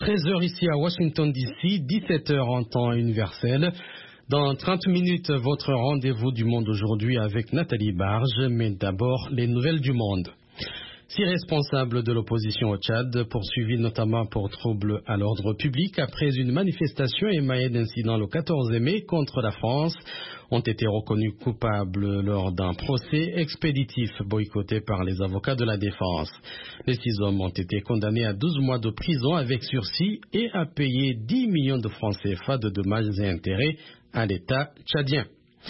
13h ici à Washington DC, 17h en temps universel. Dans 30 minutes, votre rendez-vous du monde aujourd'hui avec Nathalie Barge, mais d'abord les nouvelles du monde. 6 responsables de l'opposition au Tchad, poursuivis notamment pour troubles à l'ordre public après une manifestation émaillée d'incidents le 14 mai contre la France, ont été reconnus coupables lors d'un procès expéditif boycotté par les avocats de la défense. Les 6 hommes ont été condamnés à 12 mois de prison avec sursis et à payer 10 millions de francs CFA de dommages et intérêts à l'État tchadien.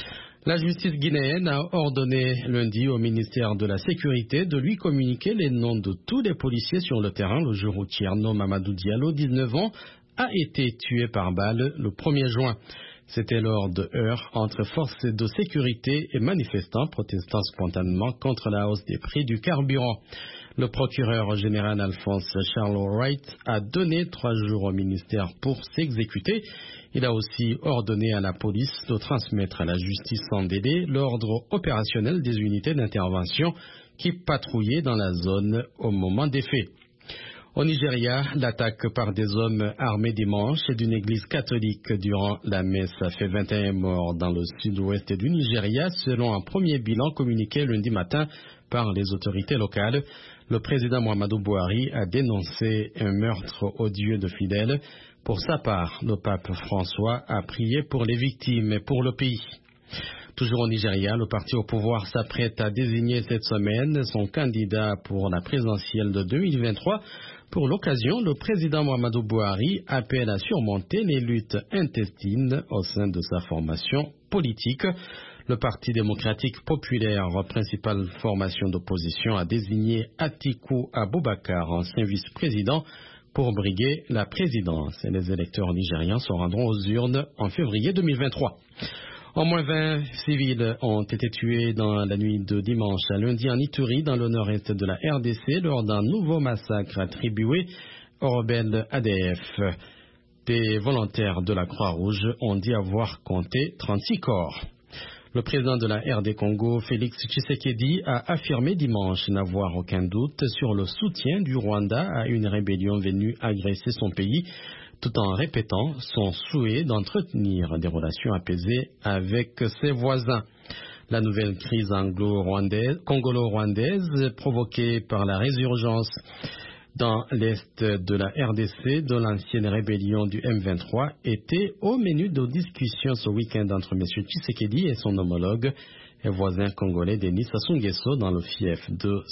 La justice guinéenne a ordonné lundi au ministère de la Sécurité de lui communiquer les noms de tous les policiers sur le terrain le jour où Thierno Mamadou Diallo, 19 ans, a été tué par balle le 1er juin. C'était lors de heurts entre forces de sécurité et manifestants protestant spontanément contre la hausse des prix du carburant. Le procureur général Alphonse Charles Wright a donné 3 jours au ministère pour s'exécuter. Il a aussi ordonné à la police de transmettre à la justice sans délai l'ordre opérationnel des unités d'intervention qui patrouillaient dans la zone au moment des faits. Au Nigeria, l'attaque par des hommes armés dimanche d'une église catholique durant la messe a fait 21 morts dans le sud-ouest du Nigeria, selon un premier bilan communiqué lundi matin par les autorités locales. Le président Muhammadu Buhari a dénoncé un meurtre odieux de fidèles. Pour sa part, le pape François a prié pour les victimes et pour le pays. Toujours au Nigeria, le parti au pouvoir s'apprête à désigner cette semaine son candidat pour la présidentielle de 2023. Pour l'occasion, le président Muhammadu Buhari appelle à surmonter les luttes intestines au sein de sa formation politique. Le Parti démocratique populaire, principale formation d'opposition, a désigné Atiku Abubakar, ancien vice-président, pour briguer la présidence. Et les électeurs nigérians se rendront aux urnes en février 2023. Au moins 20 civils ont été tués dans la nuit de dimanche à lundi en Ituri, dans le nord-est de la RDC, lors d'un nouveau massacre attribué aux rebelles ADF. Des volontaires de la Croix-Rouge ont dit avoir compté 36 corps. Le président de la RD Congo, Félix Tshisekedi, a affirmé dimanche n'avoir aucun doute sur le soutien du Rwanda à une rébellion venue agresser son pays, tout en répétant son souhait d'entretenir des relations apaisées avec ses voisins. La nouvelle crise congolo-rwandaise provoquée par la résurgence dans l'est de la RDC de l'ancienne rébellion du M23 était au menu de discussions ce week-end entre M. Tshisekedi et son homologue et voisin congolais Denis Sassou Nguesso dans le fief de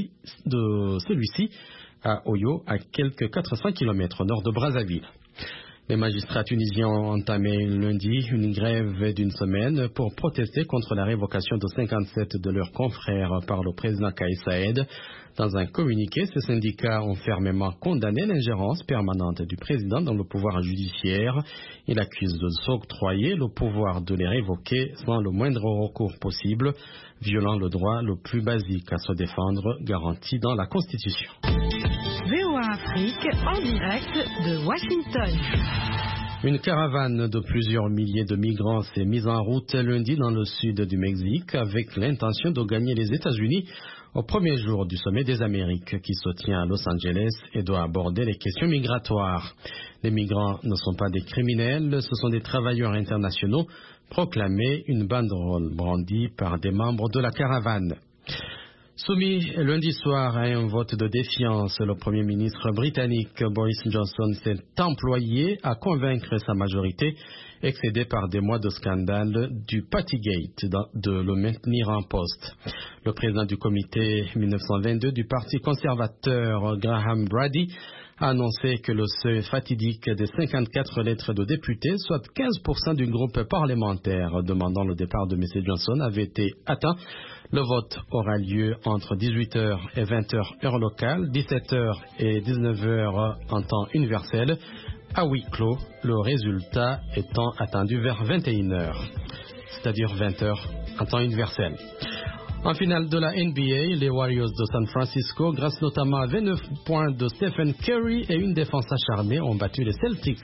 celui-ci à Oyo, à quelques 400 km nord de Brazzaville. Les magistrats tunisiens ont entamé lundi une grève d'une semaine pour protester contre la révocation de 57 de leurs confrères par le président Kais Saied. Dans un communiqué, ces syndicats ont fermement condamné l'ingérence permanente du président dans le pouvoir judiciaire. Il accuse de s'octroyer le pouvoir de les révoquer sans le moindre recours possible, violant le droit le plus basique à se défendre garanti dans la Constitution. VOA Afrique en direct de Washington. Une caravane de plusieurs milliers de migrants s'est mise en route lundi dans le sud du Mexique avec l'intention de gagner les États-Unis au premier jour du sommet des Amériques qui se tient à Los Angeles et doit aborder les questions migratoires. Les migrants ne sont pas des criminels, ce sont des travailleurs internationaux, proclamait une banderole brandie par des membres de la caravane. Soumis lundi soir à un vote de défiance, le Premier ministre britannique Boris Johnson s'est employé à convaincre sa majorité, excédée par des mois de scandale du Partygate, de le maintenir en poste. Le président du comité 1922 du Parti conservateur, Graham Brady, a annoncé que le seuil fatidique des 54 lettres de députés, soit 15% du groupe parlementaire demandant le départ de M. Johnson, avait été atteint. Le vote aura lieu entre 18h et 20h heure locale, 17h et 19h en temps universel. À huis clos, le résultat étant attendu vers 21h, c'est-à-dire 20h en temps universel. En finale de la NBA, les Warriors de San Francisco, grâce notamment à 29 points de Stephen Curry et une défense acharnée, ont battu les Celtics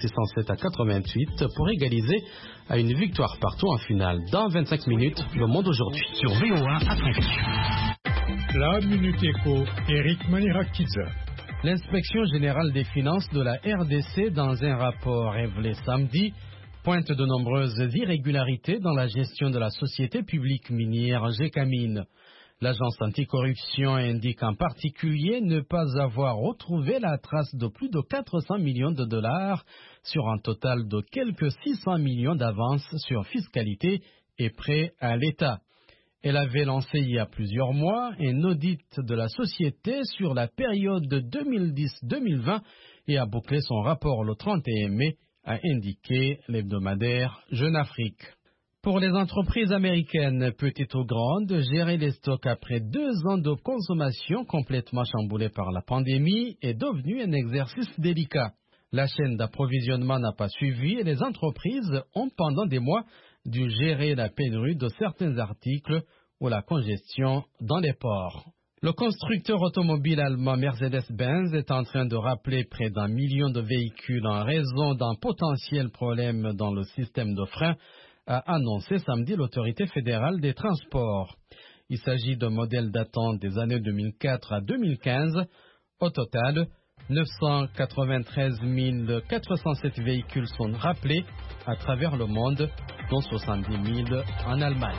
107-88 pour égaliser à une victoire partout en finale. Dans 25 minutes, le monde aujourd'hui. Sur VOA Afrique. La Minute Éco, Eric Manirakidze. L'inspection générale des finances de la RDC, dans un rapport révélé samedi, pointe de nombreuses irrégularités dans la gestion de la société publique minière Gécamine. L'agence anticorruption indique en particulier ne pas avoir retrouvé la trace de plus de 400 millions de dollars sur un total de quelques 600 millions d'avances sur fiscalité et prêts à l'État. Elle avait lancé il y a plusieurs mois un audit de la société sur la période de 2010-2020 et a bouclé son rapport le 31 mai, a indiqué l'hebdomadaire Jeune Afrique. Pour les entreprises américaines, petites ou grandes, gérer les stocks après 2 ans de consommation complètement chamboulée par la pandémie est devenu un exercice délicat. La chaîne d'approvisionnement n'a pas suivi et les entreprises ont pendant des mois dû gérer la pénurie de certains articles ou la congestion dans les ports. Le constructeur automobile allemand Mercedes-Benz est en train de rappeler près d'1 million de véhicules en raison d'un potentiel problème dans le système de frein, a annoncé samedi l'autorité fédérale des transports. Il s'agit d'un modèle datant des années 2004 à 2015. Au total, 993 407 véhicules sont rappelés à travers le monde, dont 70 000 en Allemagne.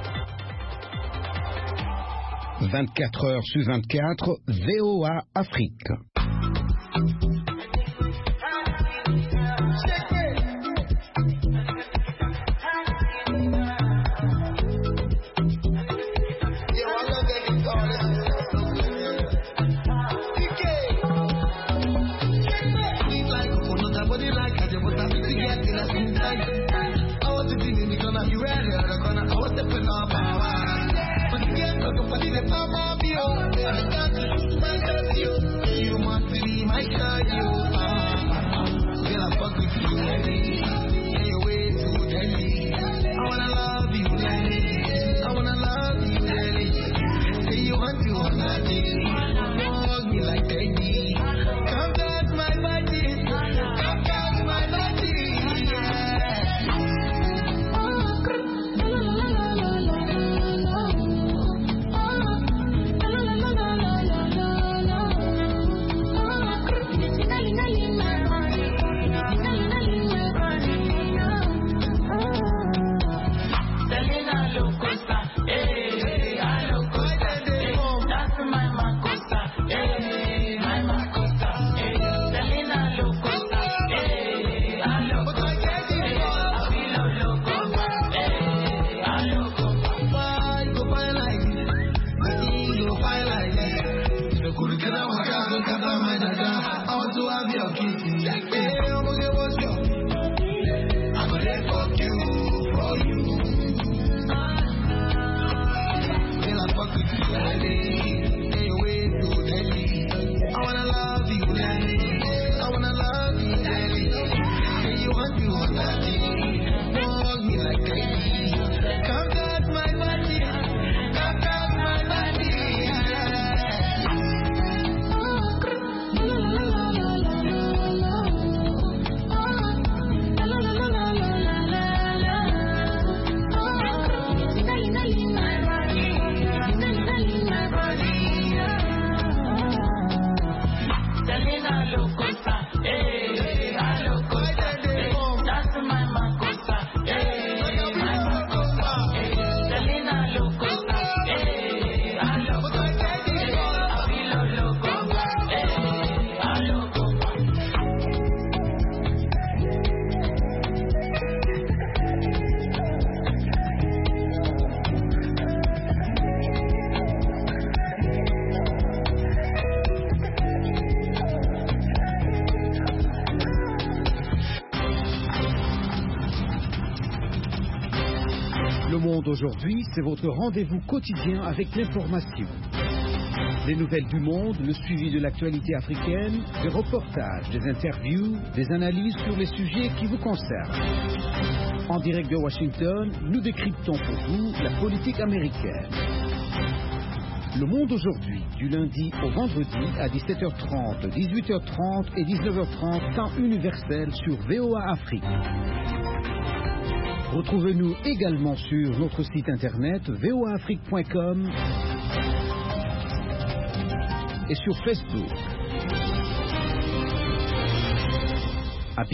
24 heures sur 24, VOA Afrique. Aujourd'hui, c'est votre rendez-vous quotidien avec l'information. Les nouvelles du monde, le suivi de l'actualité africaine, des reportages, des interviews, des analyses sur les sujets qui vous concernent. En direct de Washington, nous décryptons pour vous la politique américaine. Le monde aujourd'hui, du lundi au vendredi à 17h30, 18h30 et 19h30, temps universel sur VOA Afrique. Retrouvez-nous également sur notre site internet voaafrique.com et sur Facebook.